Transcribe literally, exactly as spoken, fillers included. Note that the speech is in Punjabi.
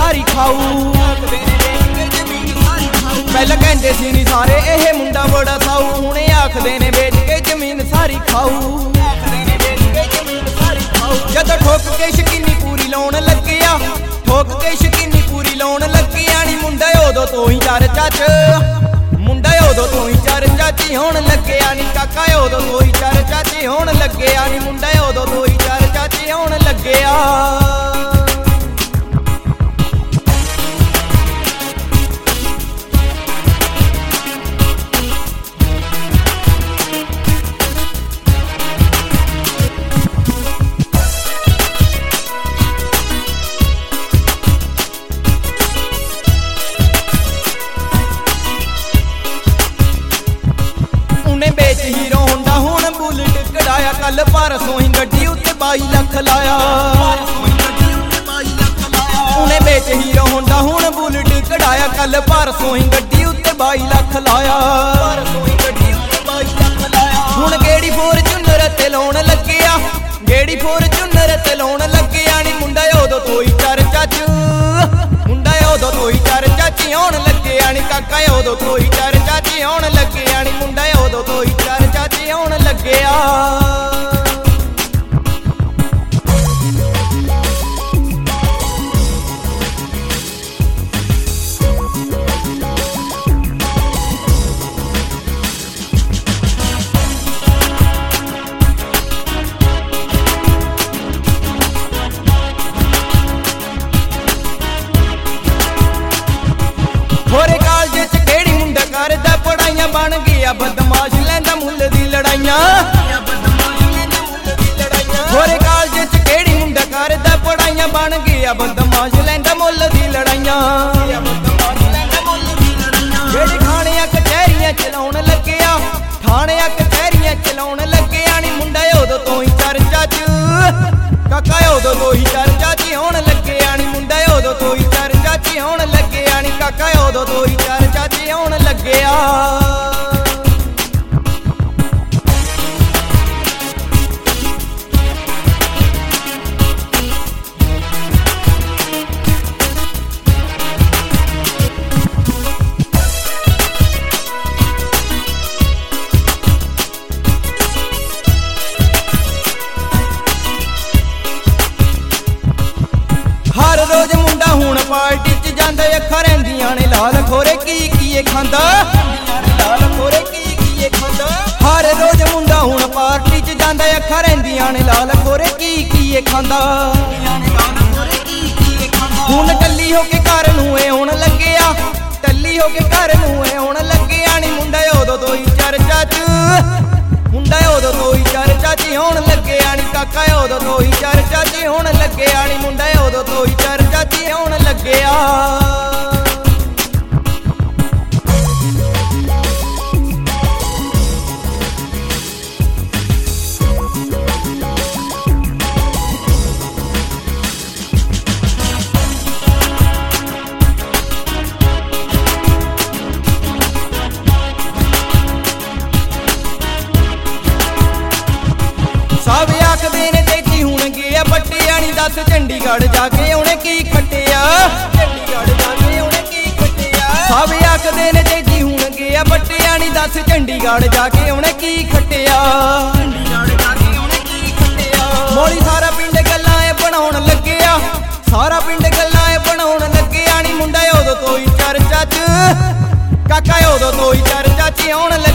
ਸਾਰੀ ਖਾਊ। ਪਹਿਲਾਂ ਕਹਿੰਦੇ ਸੀ ਨੀ ਸਾਰੇ ਇਹ ਮੁੰਡਾ ਬੜਾ ਸਾਊ, ਹੁਣ ਆਖਦੇ ਨੇ ਵੇਚ ਕੇ ਜ਼ਮੀਨ ਸਾਰੀ ਖਾਊ। ਜਦੋਂ ਠੋਕ ਕੇ ਸ਼ਕੀਨੀ ਪੂਰੀ ਲਾਉਣ ਲੱਗਿਆ, ਠੋਕ ਕੇ ਸ਼ਕੀਨੀ ਪੂਰੀ ਲਾਉਣ ਲੱਗਿਆ ਨੀ ਮੁੰਡਾ ਉਦੋਂ ਤੋਂ ਹੀ ਚਰਚਾ ਚ, ਮੁੰਡਾ ਉਦੋਂ ਤੋਂ ਹੀ ਚਰਚਾ ਚ ਹੋਣ ਲੱਗਿਆ ਨੀ ਕਾਕਾ, ਉਦੋਂ ਤੋਂ ਹੀ ਚਰਚਾ ਚ ਹੋਣ ਲੱਗਿਆ ਨੀ ਮੁੰਡਾ, ਉਦੋਂ ਤੋਂ ਹੀ ਚਰਚਾ ਚ ਹੋਣ ਲੱਗਿਆ। ਹੀਰੋ ਹੁੰਦਾ ਹੁਣ ਬੁਲਟ ਕਢਾਇਆ, ਕੱਲ ਪਰਸੋਂ ਹੀ ਗੱਡੀ ਉੱਤੇ ਬਾਈ ਲੱਖ ਲਾਇਆ। ਉਹਨੇ ਵਿੱਚ ਹੀਰੋ ਹੁੰਦਾ ਹੁਣ ਬੁਲਟ ਕਢਾਇਆ, ਕੱਲ ਪਰਸੋਂ ਹੀ ਗੱਡੀ ਉੱਤੇ ਬਾਈ ਲੱਖ ਲਾਇਆ। ਹੁਣ ਗੇੜੀ ਫੋਰਚੂਨਰ ਤੇ ਲਾਉਣ ਲੱਗਿਆ, ਗੇੜੀ ਫੋਰਚੂਨਰ ਤੇ ਲਾਉਣ ਲੱਗਿਆ ਨੀ ਮੁੰਡਾ ਉਦੋਂ ਤੋਂ ਹੀ ਚਰਚਾ ਚ, ਮੁੰਡਾ ਉਦੋਂ ਤੋਂ ਹੀ ਚਰਚਾ ਚ ਆਉਣ ਲੱਗਿਆ ਨੀ ਕਾਕਾ, ਉਦੋਂ ਤੋਂ ਹੀ ਚਰਚਾ ਚ ਆਉਣ ਲੱਗਿਆ ਨੀ ਮੁੰਡਾ, ਉਦੋਂ ਤੋਂ ਹੀ ਚਰਚਾ ਚ ਆਉਣ ਲੱਗਿਆ। ਹੋਰੇ ਕਾਲਜ ਚ ਕਿਹੜੀ ਮੁੰਡਾ ਕਰਦਾ ਪੜਾਈਆਂ, ਬਣ ਗਿਆ ਬਦਮਾਸ਼ ਲੈਂਦਾ ਮੁੱਲ ਦੀ ਲੜਾਈਆਂ। ਹੋਰੇ ਕਾਲਜ ਚ ਕਿਹੜੀ ਮੁੰਡਾ ਕਰਦਾ ਪੜਾਈਆਂ, ਬਣ ਗਿਆ ਬਦਮਾਸ਼ ਲੈਂਦਾ ਮੁੱਲ ਦੀ ਲੜਾਈਆਂ। ਜਿਹੜੇ ਥਾਣਿਆਂ ਕਚਹਿਰੀਆਂ ਚਲਾਉਣ ਲੱਗਿਆ, ਥਾਣਿਆਂ ਕਚਹਿਰੀਆਂ ਚਲਾਉਣ ਲੱਗਿਆ ਨੀ ਮੁੰਡਾ ਉਦੋਂ ਤੋਂ ਹੀ ਚਰਚਾ ਚ, ਕਾਕਾ ਉਦੋਂ ਤੋਂ ਹੀ ਚਰਚਾ ਚ ਹੋਣ ਲੱਗਿਆ ਨੀ ਮੁੰਡਾ, ਉਦੋਂ ਤੋਂ ਹੀ ਚਰਚਾ ਚ ਹੋਣ ਲੱਗਿਆ ਨੀ ਕਾਕਾ, ਉਦੋਂ ਤੋਂ ਹੀ ਚਰਚਾ ਚ ਹੋਣ ਲੱਗਿਆ। ਹਰ ਰੋਜ਼ ਮੁੰਡਾ ਹੁਣ ਪਾਰਟੀ ਚ ਜਾਂਦਾ, ਅੱਖਾਂ ਰਹਿੰਦੀਆਂ ਨੇ ਲਾਲ ਖੋਰੇ ਕੀ ਕੀਏ ਖਾਂਦਾ, ਲਾਲ ਖੋਰੇ ਕੀ ਕੀਏ ਖਾਂਦਾ। ਹਰ ਰੋਜ਼ ਮੁੰਡਾ ਹੁਣ ਪਾਰਟੀ ਚ ਜਾਂਦਾ, ਅੱਖਾਂ ਰਹਿੰਦੀਆਂ ਨੇ ਲਾਲ ਖੋਰੇ ਕੀ ਕੀਏ ਖਾਂਦਾ। ਹੁਣ ਟੱਲੀ ਹੋ ਕੇ ਘਰ ਨੂੰ ਏ ਆਉਣ ਲੱਗਿਆ, ਟੱਲੀ ਹੋ ਕੇ ਘਰ ਨੂੰ ਏ ਆਉਣ ਲੱਗਿਆ ਨੀ ਮੁੰਡਾ ਉਦੋਂ ਤੋਂ ਹੀ ਚਰਚਾ ਚ, ਮੁੰਡਾ ਉਦੋਂ ਤੋਂ ਹੀ ਚਰਚਾ ਚ ਹੋਣ ਲੱਗਿਆ ਨੀ ਕਾਕਾ, ਉਦੋਂ ਤੋਂ ਹੀ ਚਰਚਾ ਚ ਹੋਣ ਲੱਗਿਆ ਨੀ ਮੁੰਡਾ, ਉਦੋਂ ਤੋਂ ਹੀ ਚਰਚਾ ਚ ਹੋਣ ਲੱਗਿਆ। ਸਭ ਆਖਦੇ ਨੇ ਤੇਜੀ ਹੁਣ ਗਿਆ ਪੱਟਿਆ ਨੀ, ਦੱਸ ਚੰਡੀਗੜ੍ਹ ਜਾ ਕੇ ਉਹਨੇ ਕੀ ਖੱਟਿਆ, ਚੰਡੀਗੜ੍ਹ ਜਾ ਕੇ ਉਹਨੇ ਕੀ ਖੱਟਿਆ। ਸਭ ਆਖਦੇ ਨੇ ਤੇਜੀ ਹੁਣ ਗਿਆ ਪੱਟਿਆ ਨੀ, ਦੱਸ ਚੰਡੀਗੜ੍ਹ ਜਾ ਕੇ ਉਹਨੇ ਕੀ ਖੱਟਿਆ, ਚੰਡੀਗੜ੍ਹ ਜਾ ਕੇ ਉਹਨੇ ਕੀ ਖੱਟਿਆ। ਮੋਲੀ ਸਾਰਾ ਪਿੰਡ ਗੱਲਾਂ ਇਹ ਬਣਾਉਣ ਲੱਗਿਆ, ਸਾਰਾ ਪਿੰਡ ਗੱਲਾਂ ਇਹ ਬਣਾਉਣ ਲੱਗਿਆ ਨੀ ਮੁੰਡਾ ਉਦੋਂ ਤੋਂ ਹੀ ਚਰਚਾ ਚ, ਕਾਕਾ ਉਦੋਂ ਤੋਂ ਹੀ ਚਰਚਾ ਚ ਆਉਣ ਲੱਗਿਆ।